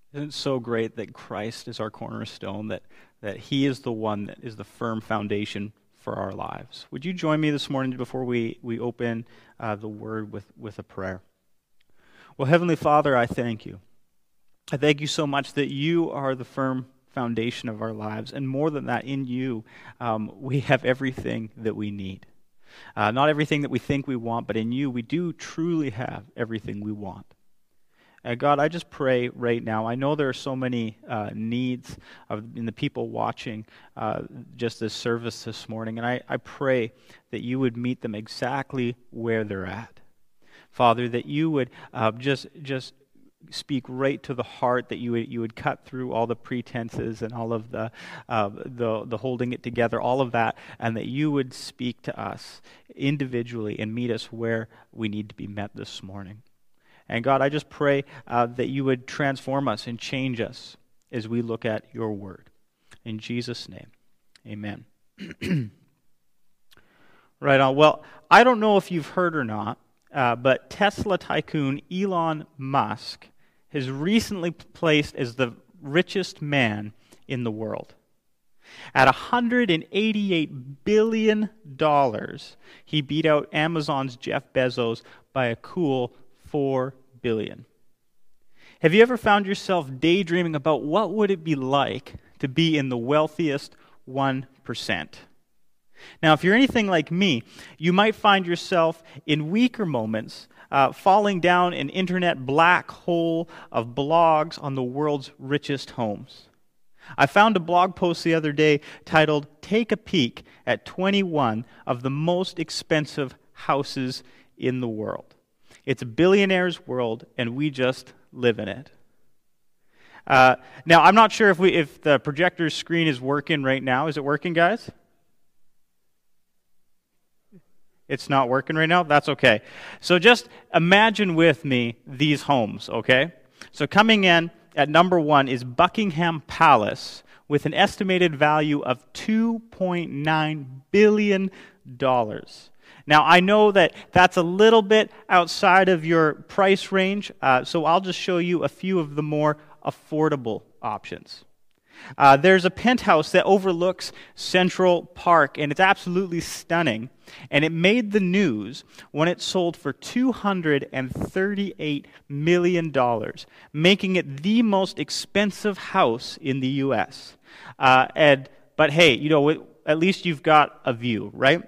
Isn't it so great that Christ is our cornerstone, that He is the one that is the firm foundation for our lives? Would you join me this morning before we open the Word with a prayer? Well, Heavenly Father, I thank you. I thank you so much that you are the firm foundation of our lives, and more than that, in you, we have everything that we need. Not everything that we think we want, but in you, we do truly have everything we want. God, I just pray right now. I know there are so many needs in the people watching just this service this morning, and I pray that you would meet them exactly where they're at. Father, that you would just speak right to the heart, that you would cut through all the pretenses and all of the holding it together, all of that, and that you would speak to us individually and meet us where we need to be met this morning. And God, I just pray that you would transform us and change us as we look at your word. In Jesus' name, amen. Right on. Well, I don't know if you've heard or not, but Tesla tycoon Elon Musk has recently placed as the richest man in the world. At $188 billion, he beat out Amazon's Jeff Bezos by a cool $4 billion. Have you ever found yourself daydreaming about what would it be like to be in the wealthiest 1%? Now, if you're anything like me, you might find yourself in weaker moments falling down an internet black hole of blogs on the world's richest homes. I found a blog post the other day titled, "Take a Peek at 21 of the Most Expensive Houses in the World." It's a billionaire's world, and we just live in it. Now, I'm not sure if the projector screen is working right now. Is it working, guys? It's not working right now? That's okay. So just imagine with me these homes, okay? So coming in at number 1 is Buckingham Palace with an estimated value of $2.9 billion. Now, I know that that's a little bit outside of your price range, so I'll just show you a few of the more affordable options. There's a penthouse that overlooks Central Park, and it's absolutely stunning. And it made the news when it sold for $238 million, making it the most expensive house in the U.S. But hey, at least you've got a view, right?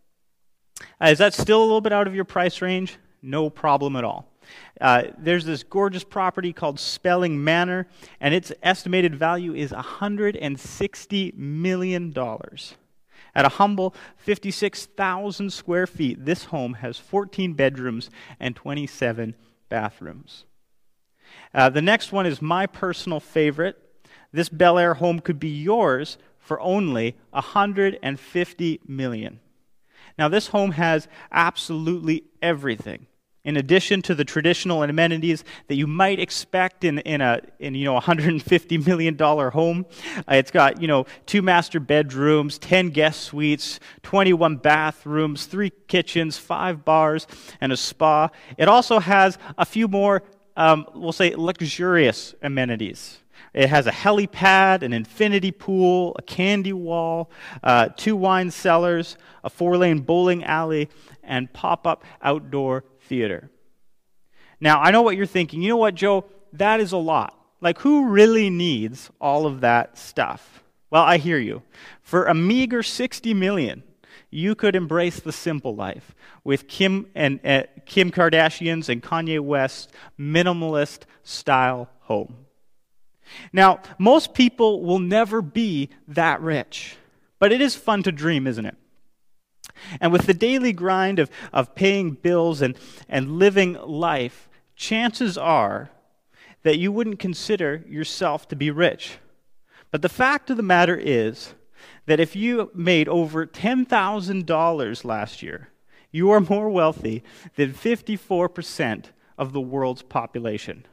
Is that still a little bit out of your price range? No problem at all. There's this gorgeous property called Spelling Manor, and its estimated value is $160 million. At a humble 56,000 square feet, this home has 14 bedrooms and 27 bathrooms. The next one is my personal favorite. This Bel Air home could be yours for only $150 million. Now, this home has absolutely everything. In addition to the traditional amenities that you might expect in a $150 million home, it's got 2 master bedrooms, 10 guest suites, 21 bathrooms, 3 kitchens, 5 bars, and a spa. It also has a few more, we'll say, luxurious amenities. It has a helipad, an infinity pool, a candy wall, 2 wine cellars, a 4-lane bowling alley, and pop-up outdoor theater. Now, I know what you're thinking. You know what, Joe? That is a lot. Like, who really needs all of that stuff? Well, I hear you. For a meager $60 million, you could embrace the simple life with Kim Kardashian's and Kanye West's minimalist style home. Now, most people will never be that rich, but it is fun to dream, isn't it? And with the daily grind of paying bills and living life, chances are that you wouldn't consider yourself to be rich. But the fact of the matter is that if you made over $10,000 last year, you are more wealthy than 54% of the world's population.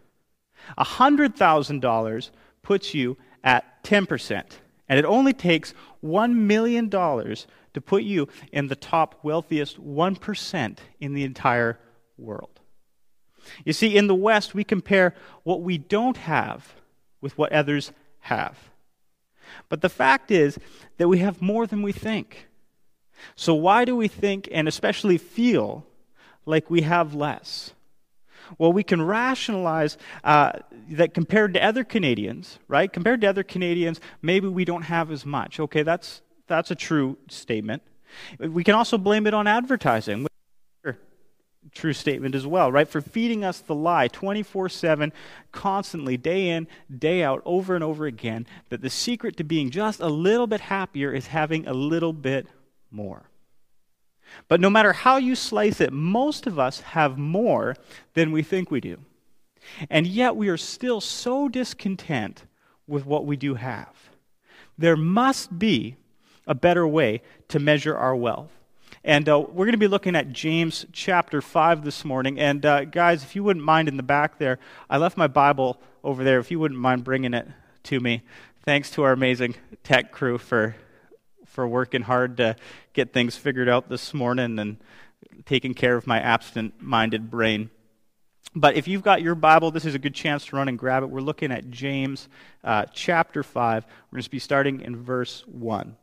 $100,000 puts you at 10%, and it only takes $1 million to put you in the top wealthiest 1% in the entire world. You see, in the West, we compare what we don't have with what others have. But the fact is that we have more than we think. So why do we think and especially feel like we have less? Well, we can rationalize that compared to other Canadians, right? Compared to other Canadians, maybe we don't have as much. Okay, that's a true statement. We can also blame it on advertising. True statement as well, right? For feeding us the lie 24/7, constantly, day in, day out, over and over again, that the secret to being just a little bit happier is having a little bit more. But no matter how you slice it, most of us have more than we think we do. And yet we are still so discontent with what we do have. There must be a better way to measure our wealth. And we're going to be looking at James chapter 5 this morning. And guys, if you wouldn't mind in the back there, I left my Bible over there. If you wouldn't mind bringing it to me. Thanks to our amazing tech crew for working hard to get things figured out this morning and taking care of my absent-minded brain. But if you've got your Bible, this is a good chance to run and grab it. We're looking at James chapter 5. We're going to be starting in verse 1.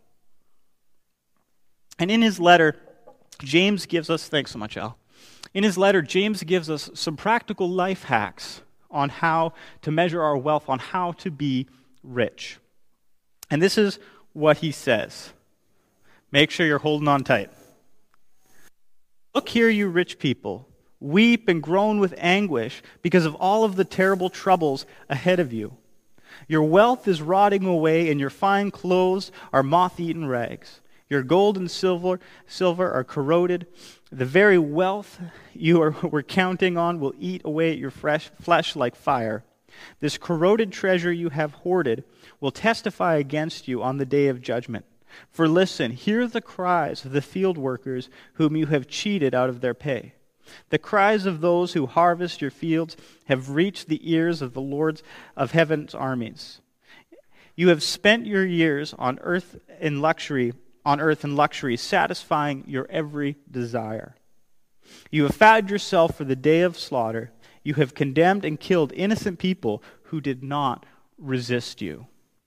And in his letter, James gives us, thanks so much, Al. In his letter, James gives us some practical life hacks on how to measure our wealth, on how to be rich. And this is what he says. Make sure you're holding on tight. Look here, you rich people. Weep and groan with anguish because of all of the terrible troubles ahead of you. Your wealth is rotting away, and your fine clothes are moth-eaten rags. Your gold and silver are corroded. The very wealth you were counting on will eat away at your flesh like fire. This corroded treasure you have hoarded will testify against you on the day of judgment. For listen, hear the cries of the field workers whom you have cheated out of their pay. The cries of those who harvest your fields have reached the ears of the Lord of heaven's armies. You have spent your years on earth in luxury, satisfying your every desire. You have fattened yourself for the day of slaughter. You have condemned and killed innocent people who did not resist you.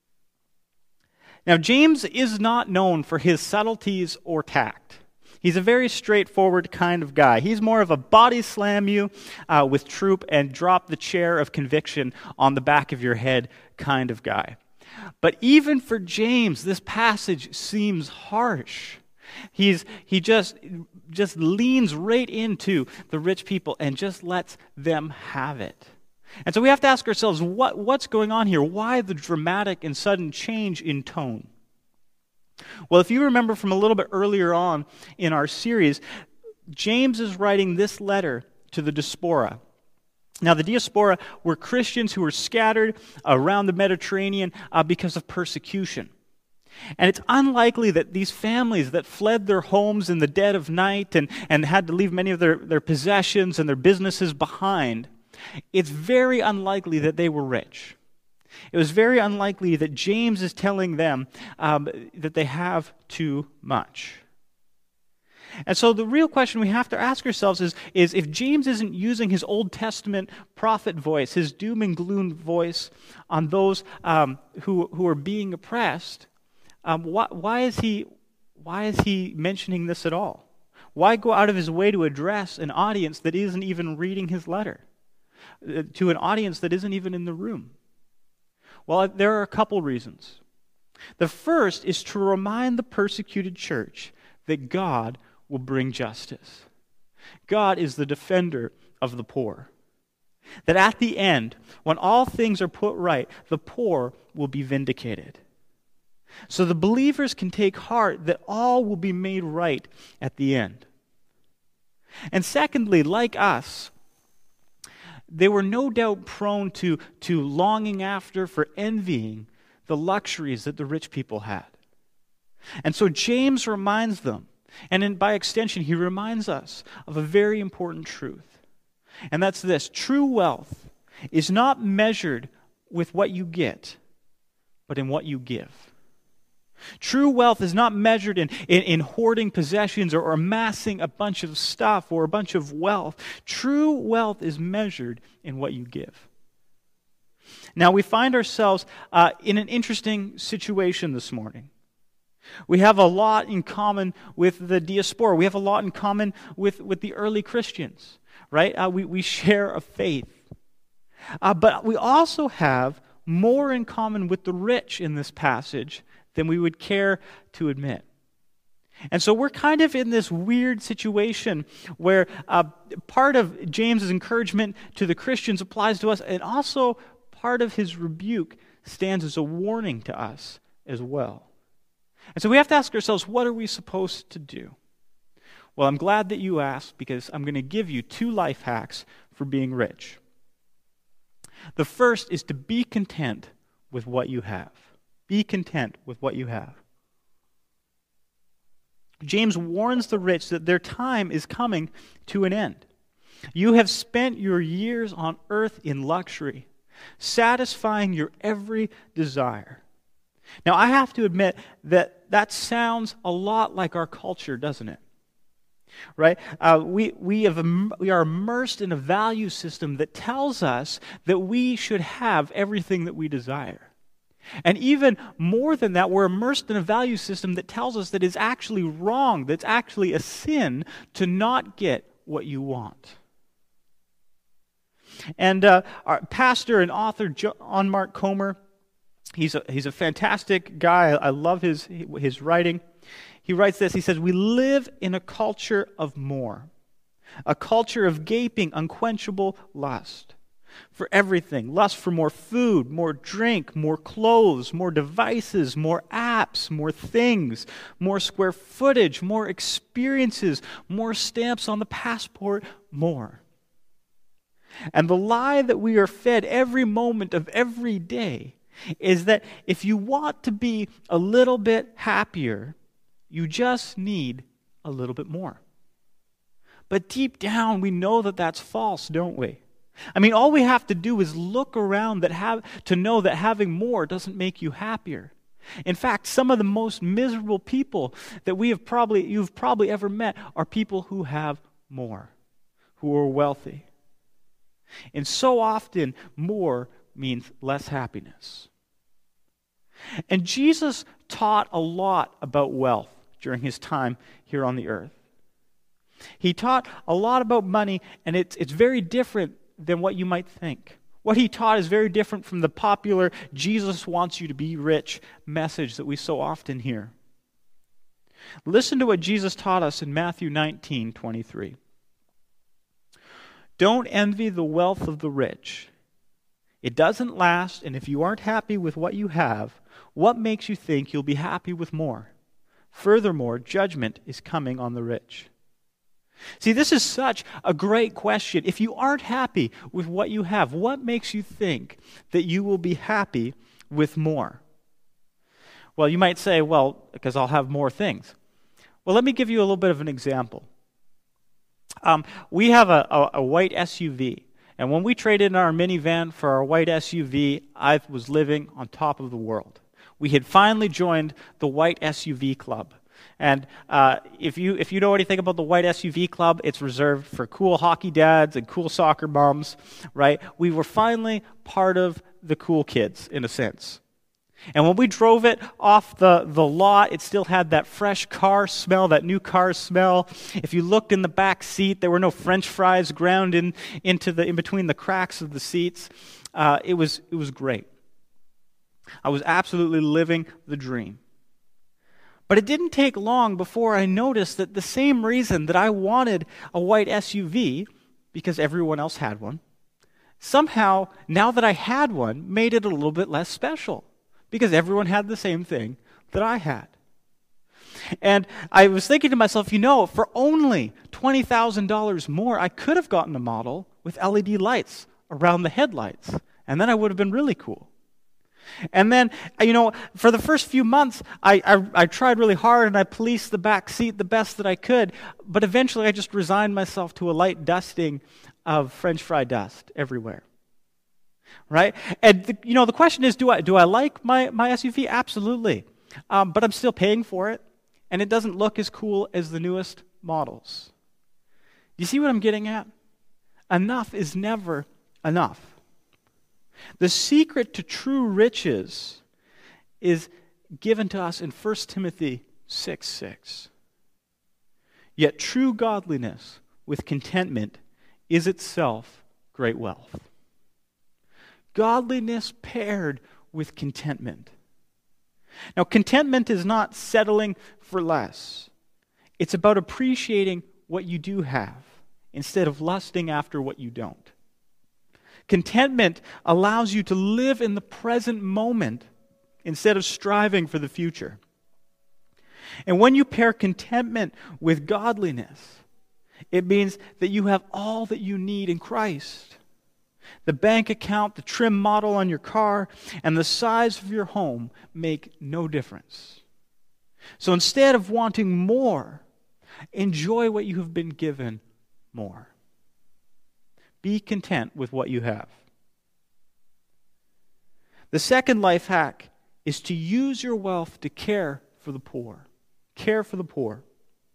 Now, James is not known for his subtleties or tact. He's a very straightforward kind of guy. He's more of a body slam you with troop and drop the chair of conviction on the back of your head kind of guy. But even for James, this passage seems harsh. He just leans right into the rich people and just lets them have it. And so we have to ask ourselves, what's going on here? Why the dramatic and sudden change in tone? Well, if you remember from a little bit earlier on in our series, James is writing this letter to the diaspora. Now, the diaspora were Christians who were scattered around the Mediterranean because of persecution. And it's unlikely that these families that fled their homes in the dead of night and had to leave many of their possessions and their businesses behind, it's very unlikely that they were rich. It was very unlikely that James is telling them that they have too much. And so the real question we have to ask ourselves is if James isn't using his Old Testament prophet voice, his doom and gloom voice on those who are being oppressed, why is he mentioning this at all? Why go out of his way to address an audience that isn't even reading his letter? To an audience that isn't even in the room? Well, there are a couple reasons. The first is to remind the persecuted church that God will bring justice. God is the defender of the poor. That at the end, when all things are put right, the poor will be vindicated. So the believers can take heart that all will be made right at the end. And secondly, like us, they were no doubt prone to longing after, for envying the luxuries that the rich people had. And so James reminds them, and by extension, he reminds us of a very important truth. And that's this: true wealth is not measured with what you get, but in what you give. True wealth is not measured in hoarding possessions or amassing a bunch of stuff or a bunch of wealth. True wealth is measured in what you give. Now, we find ourselves in an interesting situation this morning. We have a lot in common with the diaspora. We have a lot in common with the early Christians, right? We share a faith. But we also have more in common with the rich in this passage than we would care to admit. And so we're kind of in this weird situation where part of James's encouragement to the Christians applies to us, and also part of his rebuke stands as a warning to us as well. And so we have to ask ourselves, what are we supposed to do? Well, I'm glad that you asked, because I'm going to give you 2 life hacks for being rich. The first is to be content with what you have. Be content with what you have. James warns the rich that their time is coming to an end. You have spent your years on earth in luxury, satisfying your every desire. Now, I have to admit that sounds a lot like our culture, doesn't it? Right? We are immersed in a value system that tells us that we should have everything that we desire. And even more than that, we're immersed in a value system that tells us that it's actually wrong, that's actually a sin to not get what you want. And our pastor and author, John Mark Comer, he's a fantastic guy. I love his writing. He writes this, he says, "We live in a culture of more, a culture of gaping, unquenchable lust for everything. Lust for more food, more drink, more clothes, more devices, more apps, more things, more square footage, more experiences, more stamps on the passport, more." And the lie that we are fed every moment of every day is that if you want to be a little bit happier, you just need a little bit more. But deep down, we know that that's false, don't we? I mean, all we have to do is look around to know that having more doesn't make you happier. In fact, some of the most miserable people that you've probably ever met are people who have more, who are wealthy. And so often, more means less happiness. And Jesus taught a lot about wealth during his time here on the earth. He taught a lot about money, and it's very different than what you might think. What he taught is very different from the popular "Jesus wants you to be rich" message that we so often hear. Listen to what Jesus taught us in Matthew 19:23. "Don't envy the wealth of the rich. It doesn't last, and if you aren't happy with what you have, what makes you think you'll be happy with more? Furthermore, judgment is coming on the rich." See, this is such a great question. If you aren't happy with what you have, what makes you think that you will be happy with more? Well, you might say, well, because I'll have more things. Well, let me give you a little bit of an example. We have a white SUV. And when we traded in our minivan for our white SUV, I was living on top of the world. We had finally joined the white SUV club. And if you know anything about the white SUV club, it's reserved for cool hockey dads and cool soccer moms, right? We were finally part of the cool kids, in a sense. And when we drove it off the lot, it still had that fresh car smell, that new car smell. If you looked in the back seat, there were no French fries ground in between the cracks of the seats. It was great. I was absolutely living the dream. But it didn't take long before I noticed that the same reason that I wanted a white SUV, because everyone else had one, somehow, now that I had one, made it a little bit less special, because everyone had the same thing that I had. And I was thinking to myself, for only $20,000 more, I could have gotten a model with LED lights around the headlights, and then I would have been really cool. And then, for the first few months, I tried really hard and I policed the back seat the best that I could, but eventually I just resigned myself to a light dusting of French fry dust everywhere. Right? And the question is, do I like my SUV? Absolutely. But I'm still paying for it, and it doesn't look as cool as the newest models. Do you see what I'm getting at? Enough is never enough. The secret to true riches is given to us in 1 Timothy 6:6. Yet true godliness with contentment is itself great wealth. Godliness paired with contentment. Now, contentment is not settling for less. It's about appreciating what you do have instead of lusting after what you don't. Contentment allows you to live in the present moment instead of striving for the future. And when you pair contentment with godliness, it means that you have all that you need in Christ. The bank account, the trim model on your car, and the size of your home make no difference. So instead of wanting more, enjoy what you have been given more. Be content with what you have. The second life hack is to use your wealth to care for the poor. Care for the poor.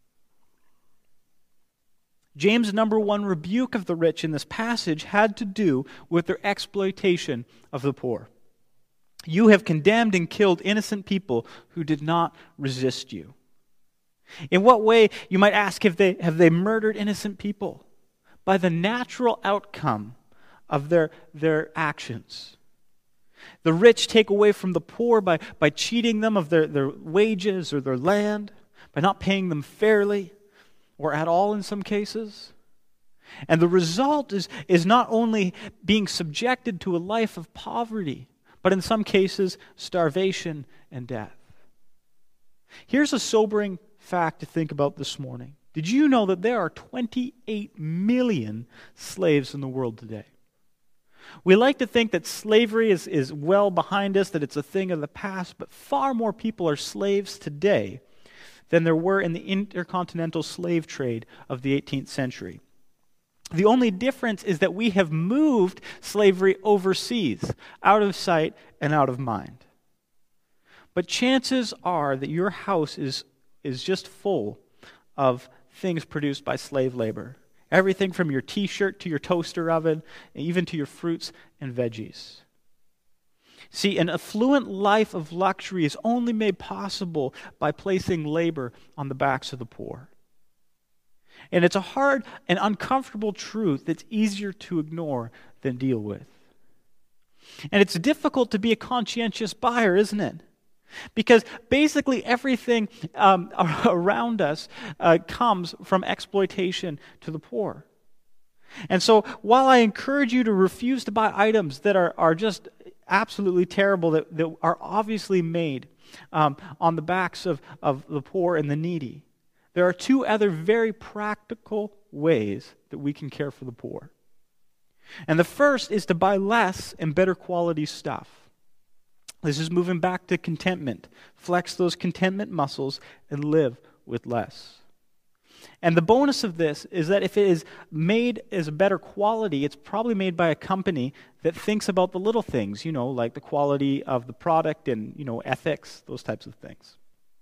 James' number one rebuke of the rich in this passage had to do with their exploitation of the poor. You have condemned and killed innocent people who did not resist you. In what way, you might ask, have they murdered innocent people? By the natural outcome of their actions. The rich take away from the poor by cheating them of their wages or their land, by not paying them fairly or at all in some cases. And the result is not only being subjected to a life of poverty, but in some cases, starvation and death. Here's a sobering fact to think about this morning. Did you know that there are 28 million slaves in the world today? We like to think that slavery is well behind us, that it's a thing of the past, but far more people are slaves today than there were in the intercontinental slave trade of the 18th century. The only difference is that we have moved slavery overseas, out of sight and out of mind. But chances are that your house is just full of things produced by slave labor. Everything from your t-shirt to your toaster oven, and even to your fruits and veggies. See, an affluent life of luxury is only made possible by placing labor on the backs of the poor. And it's a hard and uncomfortable truth that's easier to ignore than deal with. And it's difficult to be a conscientious buyer, isn't it? Because basically everything around us comes from exploitation to the poor. And so while I encourage you to refuse to buy items that are just absolutely terrible, that are obviously made on the backs of the poor and the needy, there are two other very practical ways that we can care for the poor. And the first is to buy less and better quality stuff. This is moving back to contentment. Flex those contentment muscles and live with less. And the bonus of this is that if it is made as a better quality, it's probably made by a company that thinks about the little things, like the quality of the product and, ethics, those types of things.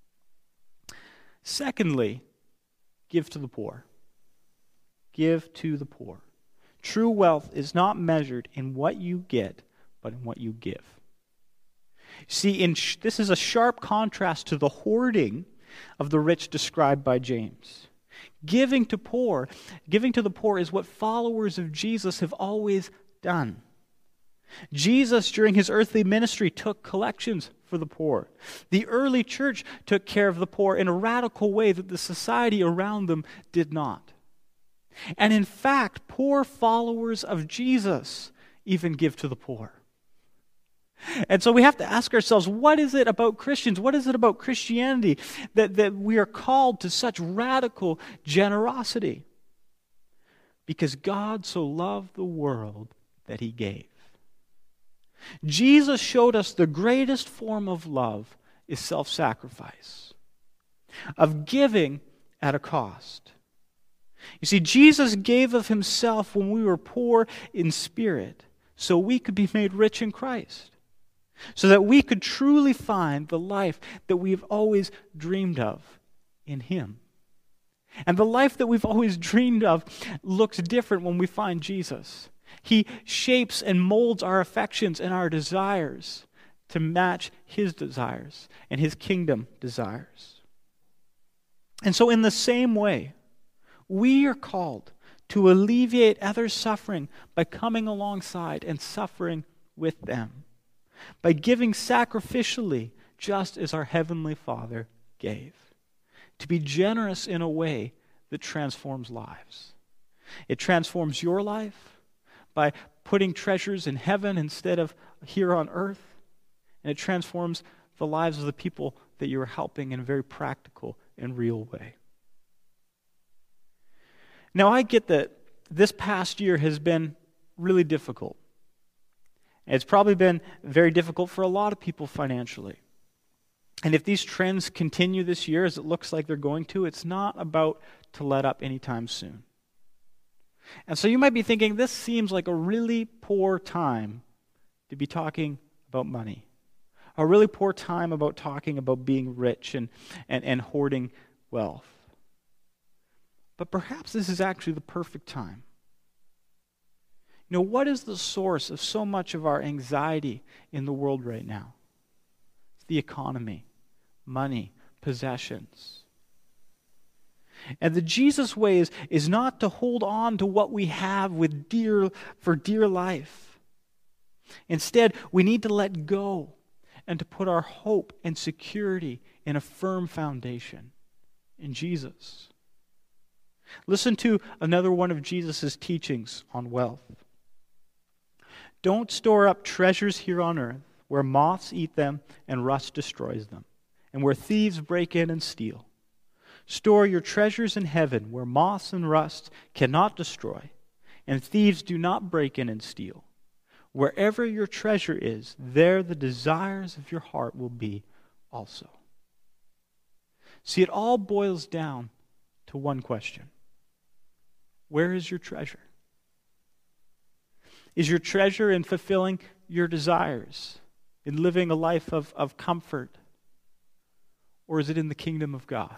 Secondly, give to the poor. Give to the poor. True wealth is not measured in what you get, but in what you give. See, this is a sharp contrast to the hoarding of the rich described by James. Giving to the poor is what followers of Jesus have always done. Jesus, during his earthly ministry, took collections for the poor. The early church took care of the poor in a radical way that the society around them did not. And in fact, poor followers of Jesus even give to the poor. And so we have to ask ourselves, what is it about Christians? What is it about Christianity that we are called to such radical generosity? Because God so loved the world that he gave. Jesus showed us the greatest form of love is self-sacrifice, of giving at a cost. You see, Jesus gave of himself when we were poor in spirit, so we could be made rich in Christ. So that we could truly find the life that we've always dreamed of in him. And the life that we've always dreamed of looks different when we find Jesus. He shapes and molds our affections and our desires to match His desires and His kingdom desires. And so in the same way, we are called to alleviate others' suffering by coming alongside and suffering with them, by giving sacrificially just as our Heavenly Father gave, to be generous in a way that transforms lives. It transforms your life by putting treasures in heaven instead of here on earth, and it transforms the lives of the people that you're helping in a very practical and real way. Now, I get that this past year has been really difficult. It's probably been very difficult for a lot of people financially. And if these trends continue this year, as it looks like they're going to, it's not about to let up anytime soon. And so you might be thinking, this seems like a really poor time to be talking about money. A really poor time about talking about being rich and hoarding wealth. But perhaps this is actually the perfect time. You know, what is the source of so much of our anxiety in the world right now? It's the economy, money, possessions. And the Jesus way is not to hold on to what we have for dear life. Instead, we need to let go and to put our hope and security in a firm foundation in Jesus. Listen to another one of Jesus' teachings on wealth. Don't store up treasures here on earth where moths eat them and rust destroys them, and where thieves break in and steal. Store your treasures in heaven where moths and rust cannot destroy, and thieves do not break in and steal. Wherever your treasure is, there the desires of your heart will be also. See, it all boils down to one question. Where is your treasure? Is your treasure in fulfilling your desires, in living a life of comfort? Or is it in the kingdom of God?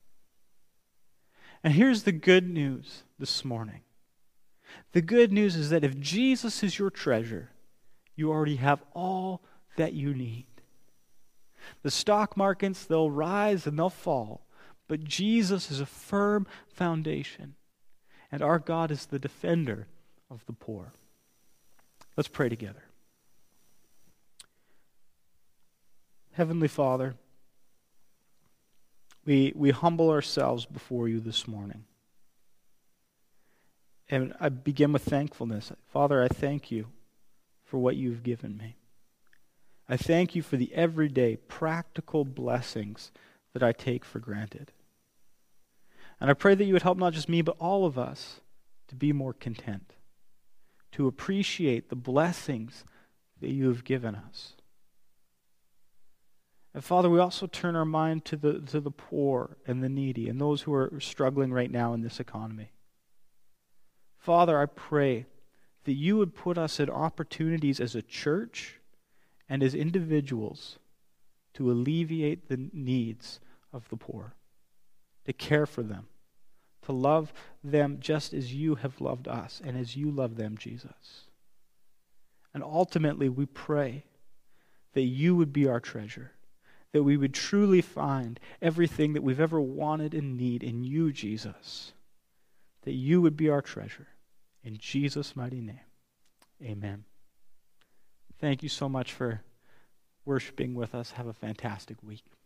And here's the good news this morning. The good news is that if Jesus is your treasure, you already have all that you need. The stock markets, they'll rise and they'll fall, but Jesus is a firm foundation, and our God is the defender of the poor. Let's pray together. Heavenly Father, we humble ourselves before you this morning. And I begin with thankfulness. Father, I thank you for what you've given me. I thank you for the everyday practical blessings that I take for granted. And I pray that you would help not just me, but all of us to be more content, to appreciate the blessings that you have given us. And Father, we also turn our mind to the poor and the needy and those who are struggling right now in this economy. Father, I pray that you would put us in opportunities as a church and as individuals to alleviate the needs of the poor, to care for them, to love them just as you have loved us and as you love them, Jesus. And ultimately, we pray that you would be our treasure, that we would truly find everything that we've ever wanted and need in you, Jesus, that you would be our treasure. In Jesus' mighty name, amen. Thank you so much for worshiping with us. Have a fantastic week.